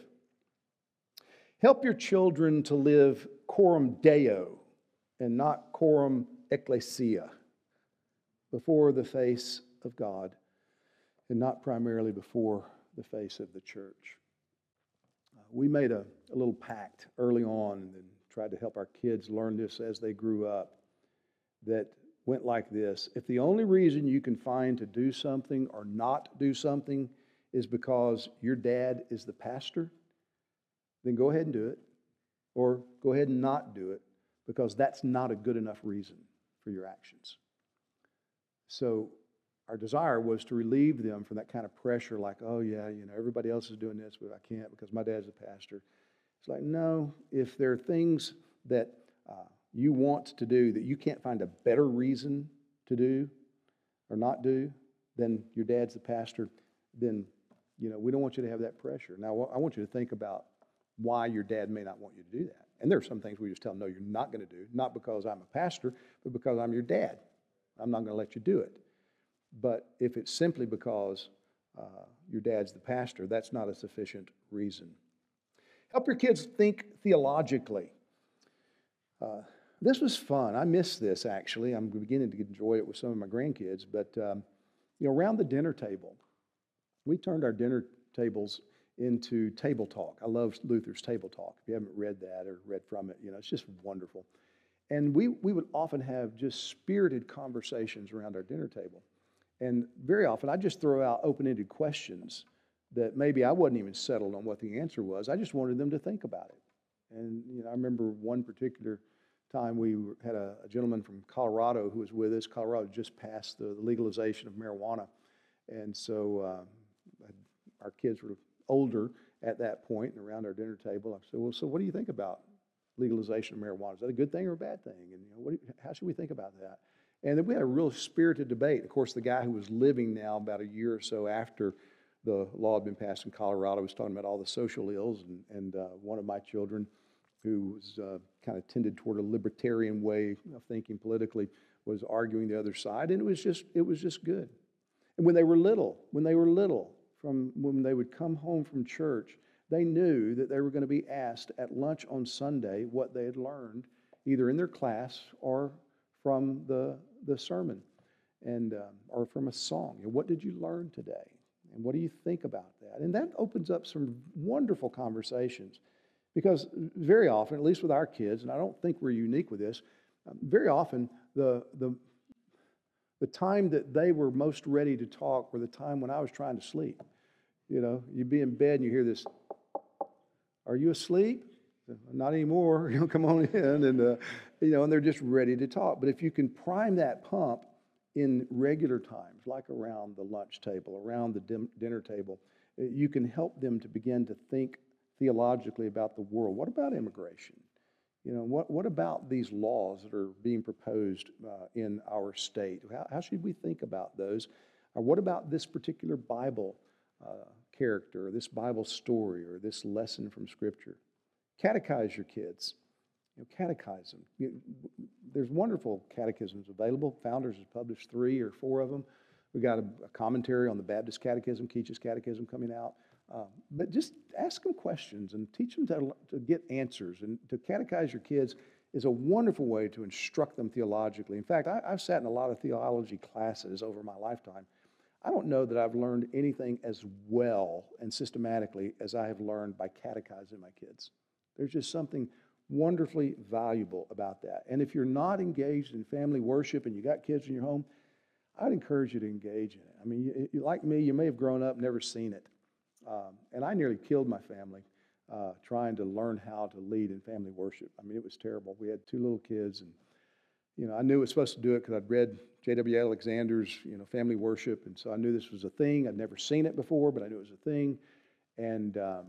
Help your children to live coram Deo and not coram ecclesia, before the face of God and not primarily before the face of the church. Uh, we made a, a little pact early on and then tried to help our kids learn this as they grew up that went like this. If the only reason you can find to do something or not do something is because your dad is the pastor, then go ahead and do it, or go ahead and not do it, because that's not a good enough reason for your actions. So our desire was to relieve them from that kind of pressure, like, oh yeah, you know, everybody else is doing this, but I can't because my dad's a pastor. It's like, no, if there are things that uh, you want to do that you can't find a better reason to do or not do than your dad's the pastor, then, you know, we don't want you to have that pressure. Now, I want you to think about why your dad may not want you to do that. And there are some things we just tell them, no, you're not going to do, not because I'm a pastor, but because I'm your dad. I'm not going to let you do it. But if it's simply because uh, your dad's the pastor, that's not a sufficient reason. Help your kids think theologically. Uh, this was fun. I miss this, actually. I'm beginning to enjoy it with some of my grandkids. But, um, you know, around the dinner table, we turned our dinner tables into Table Talk. I love Luther's Table Talk. If you haven't read that or read from it, you know, it's just wonderful. And we, we would often have just spirited conversations around our dinner table. And very often, I just throw out open-ended questions that maybe I wasn't even settled on what the answer was. I just wanted them to think about it. And, you know, I remember one particular time we had a, a gentleman from Colorado who was with us. Colorado just passed the legalization of marijuana. And so uh, our kids were older at that point and around our dinner table. I said, well, so what do you think about legalization of marijuana? Is that a good thing or a bad thing? And, you know, what do you, how should we think about that? And then we had a real spirited debate. Of course, the guy who was living now about a year or so after the law had been passed in Colorado was talking about all the social ills. And, and uh, one of my children, who was uh, kind of tended toward a libertarian way of thinking politically, was arguing the other side. And it was just, it was just good. And when they were little, when they were little, from when they would come home from church, they knew that they were going to be asked at lunch on Sunday what they had learned, either in their class or from the, the sermon, and um, or from a song. And what did you learn today? And what do you think about that? And that opens up some wonderful conversations, because very often, at least with our kids, and I don't think we're unique with this, um, very often the the the time that they were most ready to talk were the time when I was trying to sleep. You know, you'd be in bed and you hear this, "Are you asleep?" "Not anymore." You know, "Come on in." And, uh, you know, and they're just ready to talk. But if you can prime that pump in regular times, like around the lunch table, around the dim- dinner table, you can help them to begin to think theologically about the world. What about immigration? You know, what, what about these laws that are being proposed uh, in our state? How, how should we think about those? Or what about this particular Bible uh, character, or this Bible story, or this lesson from Scripture? Catechize your kids. You know, catechize them. You, there's wonderful catechisms available. Founders has published three or four of them. We've got a, a commentary on the Baptist Catechism, Keach's Catechism coming out. Uh, but just ask them questions and teach them to, to get answers. And to catechize your kids is a wonderful way to instruct them theologically. In fact, I, I've sat in a lot of theology classes over my lifetime. I don't know that I've learned anything as well and systematically as I have learned by catechizing my kids. There's just something wonderfully valuable about that. And if you're not engaged in family worship and you got kids in your home, I'd encourage you to engage in it. I mean, you, you, like me, you may have grown up, never seen it. Um, and I nearly killed my family uh, trying to learn how to lead in family worship. I mean, it was terrible. We had two little kids, and you know, I knew I was supposed to do it because I'd read J W Alexander's, you know, family worship, and so I knew this was a thing. I'd never seen it before, but I knew it was a thing. And um,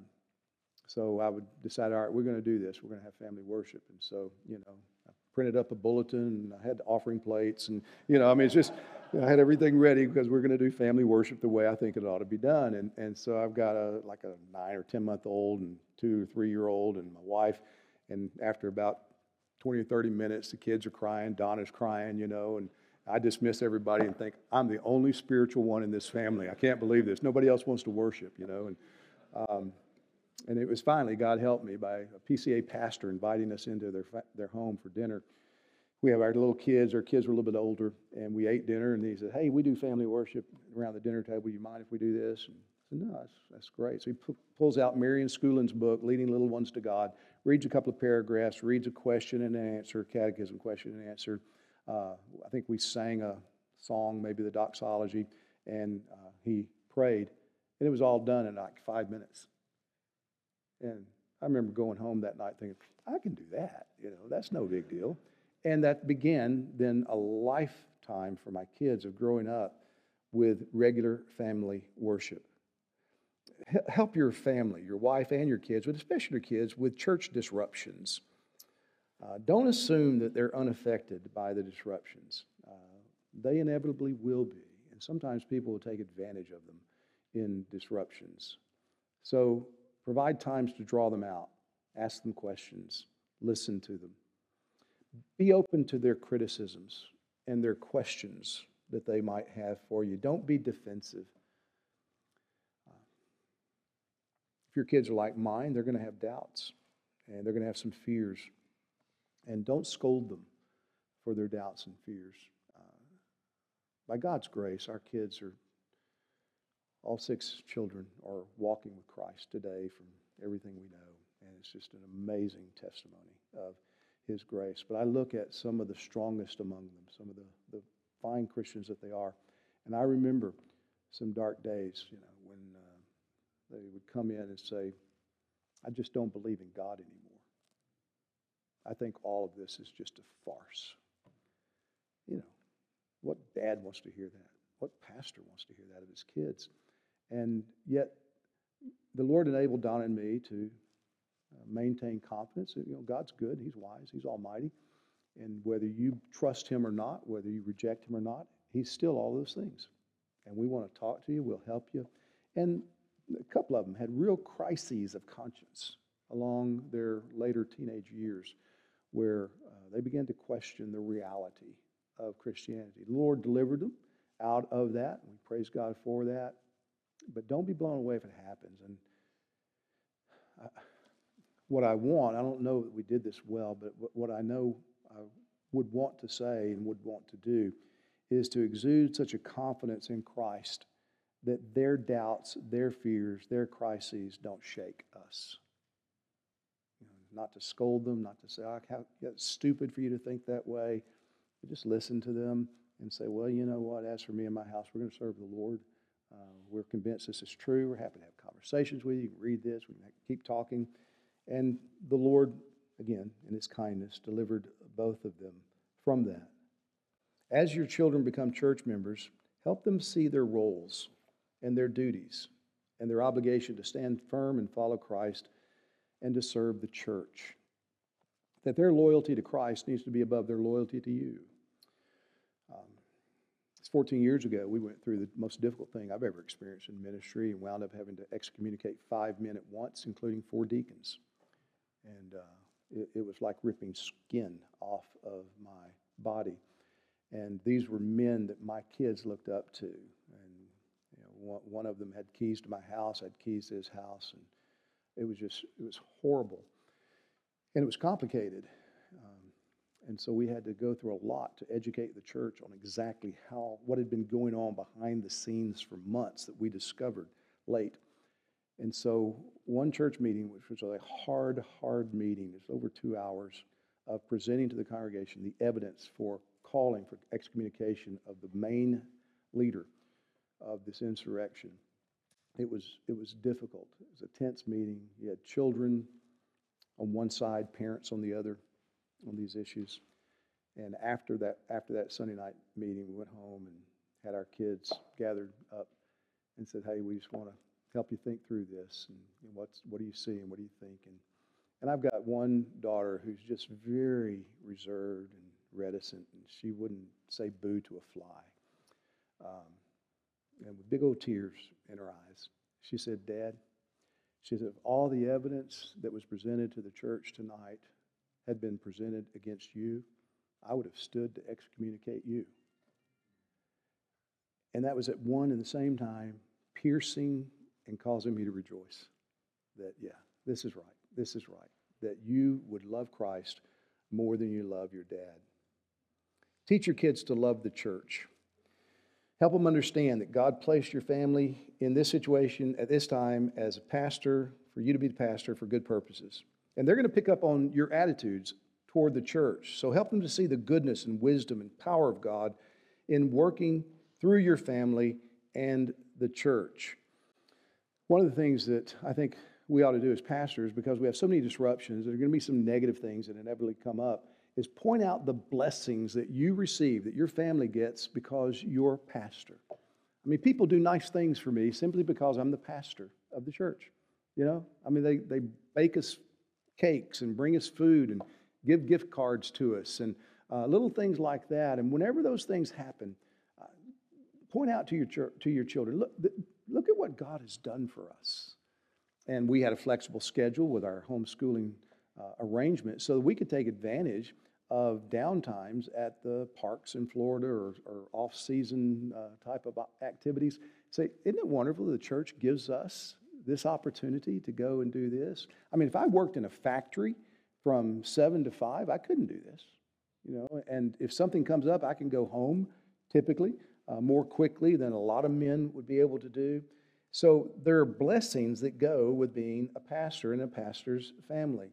so I would decide, all right, we're going to do this. We're going to have family worship. And so, you know, I printed up a bulletin, and I had offering plates, and you know, I mean, it's just. I had everything ready because we're going to do family worship the way I think it ought to be done. And and so I've got a like a nine or ten month old and two or three year old and my wife. And after about twenty or thirty minutes, the kids are crying, Donna's crying, you know, and I dismiss everybody and think, I'm the only spiritual one in this family. I can't believe this. Nobody else wants to worship, you know. And um, and it was finally, God helped me, by a P C A pastor inviting us into their their home for dinner. We have our little kids. Our kids were a little bit older, and we ate dinner, and he said, hey, we do family worship around the dinner table. Do you mind if we do this? And I said, no, that's, that's great. So he pu- pulls out Marion Schoolin's book, Leading Little Ones to God, reads a couple of paragraphs, reads a question and answer, catechism question and answer. Uh, I think we sang a song, maybe the doxology, and uh, he prayed, and it was all done in like five minutes. And I remember going home that night thinking, I can do that. You know, that's no big deal. And that began then a lifetime for my kids of growing up with regular family worship. H- help your family, your wife and your kids, but especially your kids, with church disruptions. Uh, don't assume that they're unaffected by the disruptions. Uh, they inevitably will be. And sometimes people will take advantage of them in disruptions. So provide times to draw them out. Ask them questions. Listen to them. Be open to their criticisms and their questions that they might have for you. Don't be defensive. Uh, if your kids are like mine, they're going to have doubts, and they're going to have some fears. And don't scold them for their doubts and fears. Uh, by God's grace, our kids are, all six children are walking with Christ today from everything we know. And it's just an amazing testimony of His grace. But I look at some of the strongest among them, some of the, the fine Christians that they are, and I remember some dark days, you know, when uh, they would come in and say, I just don't believe in God anymore. I think all of this is just a farce. You know, what dad wants to hear that? What pastor wants to hear that of his kids? And yet, the Lord enabled Don and me to Uh, maintain confidence. You know, God's good. He's wise. He's almighty. And whether you trust Him or not, whether you reject Him or not, He's still all those things. And we want to talk to you. We'll help you. And a couple of them had real crises of conscience along their later teenage years where uh, they began to question the reality of Christianity. The Lord delivered them out of that. We praise God for that. But don't be blown away if it happens. And I, What I want, I don't know that we did this well, but what I know I would want to say and would want to do is to exude such a confidence in Christ that their doubts, their fears, their crises don't shake us. You know, not to scold them, not to say, oh, how that's stupid for you to think that way, but just listen to them and say, well, you know what, as for me and my house, we're going to serve the Lord. Uh, we're convinced this is true. We're happy to have conversations with you. You can read this. We can keep talking. And the Lord, again, in His kindness, delivered both of them from that. As your children become church members, help them see their roles and their duties and their obligation to stand firm and follow Christ and to serve the church. That their loyalty to Christ needs to be above their loyalty to you. Um, it's fourteen years ago, we went through the most difficult thing I've ever experienced in ministry and wound up having to excommunicate five men at once, including four deacons. And uh, it, it was like ripping skin off of my body. And these were men that my kids looked up to. And you know, one, one of them had keys to my house, I had keys to his house, and it was just, it was horrible. And it was complicated. Um, and so we had to go through a lot to educate the church on exactly how, what had been going on behind the scenes for months that we discovered late. And so one church meeting, which was a hard, hard meeting, it was over two hours of presenting to the congregation the evidence for calling for excommunication of the main leader of this insurrection. It was, it was difficult. It was a tense meeting. You had children on one side, parents on the other on these issues. And after that, after that Sunday night meeting, we went home and had our kids gathered up and said, hey, we just want to help you think through this. And, and what's, what do you see and what do you think? And, and I've got one daughter who's just very reserved and reticent, and she wouldn't say boo to a fly. Um, and with big old tears in her eyes, she said, Dad, she said, if all the evidence that was presented to the church tonight had been presented against you, I would have stood to excommunicate you. And that was at one and the same time piercing and causing me to rejoice that, yeah, this is right. This is right. That you would love Christ more than you love your dad. Teach your kids to love the church. Help them understand that God placed your family in this situation at this time as a pastor, for you to be the pastor for good purposes. And they're going to pick up on your attitudes toward the church. So help them to see the goodness and wisdom and power of God in working through your family and the church. One of the things that I think we ought to do as pastors, because we have so many disruptions, there are going to be some negative things that inevitably come up, is point out the blessings that you receive, that your family gets because you're pastor. I mean, people do nice things for me simply because I'm the pastor of the church. You know, I mean, they, they bake us cakes and bring us food and give gift cards to us and uh, little things like that. And whenever those things happen, uh, point out to your ch- to your children, look, th- look at what God has done for us. And we had a flexible schedule with our homeschooling uh, arrangement so that we could take advantage of downtimes at the parks in Florida or, or off-season uh, type of activities. Say, isn't it wonderful the church gives us this opportunity to go and do this? I mean, if I worked in a factory from seven to five, I couldn't do this. You know, and if something comes up, I can go home typically uh, more quickly than a lot of men would be able to do. So there are blessings that go with being a pastor in a pastor's family.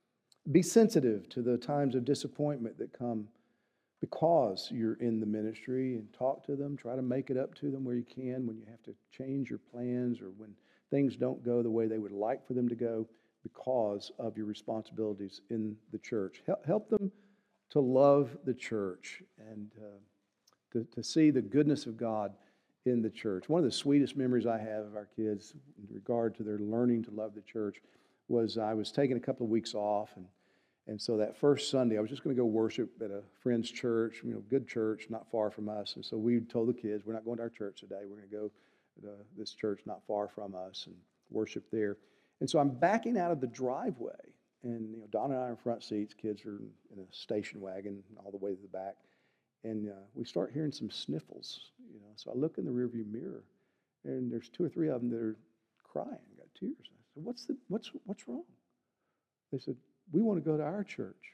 Be sensitive to the times of disappointment that come because you're in the ministry, and talk to them. Try to make it up to them where you can when you have to change your plans or when things don't go the way they would like for them to go because of your responsibilities in the church. Help them to love the church and uh, to, to see the goodness of God in the church. One of the sweetest memories I have of our kids in regard to their learning to love the church was I was taking a couple of weeks off, and and so that first Sunday I was just going to go worship at a friend's church, you know, good church, not far from us. And so we told the kids, we're not going to our church today. We're going to go to this church not far from us and worship there. And so I'm backing out of the driveway, and you know, Don and I are in front seats. Kids are in a station wagon all the way to the back, and uh, we start hearing some sniffles. You know, so I look in the rearview mirror, and there's two or three of them that are crying, got tears. I said, "What's the what's what's wrong?" They said, "We want to go to our church."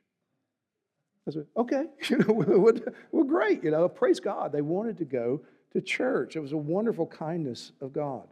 I said, "Okay, you know, well, well, great. You know, praise God. They wanted to go to church. It was a wonderful kindness of God."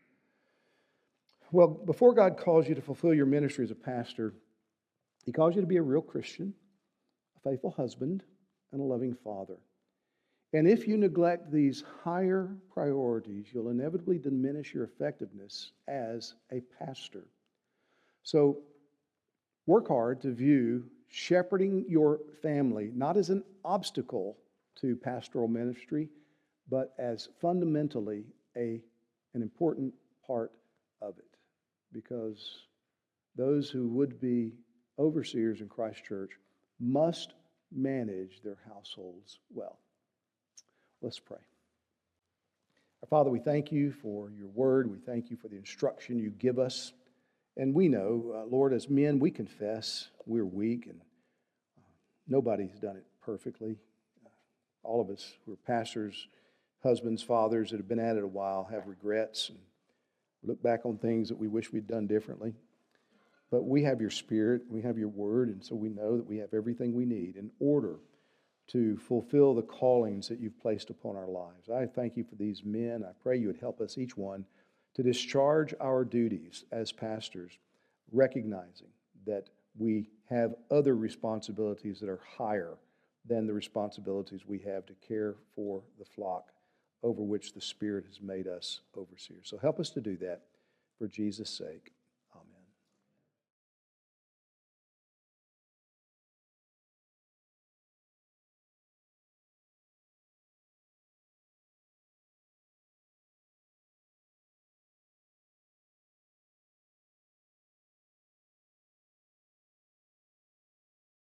Well, before God calls you to fulfill your ministry as a pastor, He calls you to be a real Christian, a faithful husband, and a loving father. And if you neglect these higher priorities, you'll inevitably diminish your effectiveness as a pastor. So work hard to view shepherding your family not as an obstacle to pastoral ministry, but as fundamentally a, an important part of it. Because those who would be overseers in Christ Church must manage their households well. Let's pray. Our Father, we thank you for your word. We thank you for the instruction you give us. And we know, uh, Lord, as men, we confess we're weak and uh, nobody's done it perfectly. Uh, all of us who are pastors, husbands, fathers that have been at it a while have regrets and look back on things that we wish we'd done differently. But we have your Spirit, we have your word, and so we know that we have everything we need in order to fulfill the callings that you've placed upon our lives. I thank you for these men. I pray you would help us, each one, to discharge our duties as pastors, recognizing that we have other responsibilities that are higher than the responsibilities we have to care for the flock over which the Spirit has made us overseers. So help us to do that for Jesus' sake.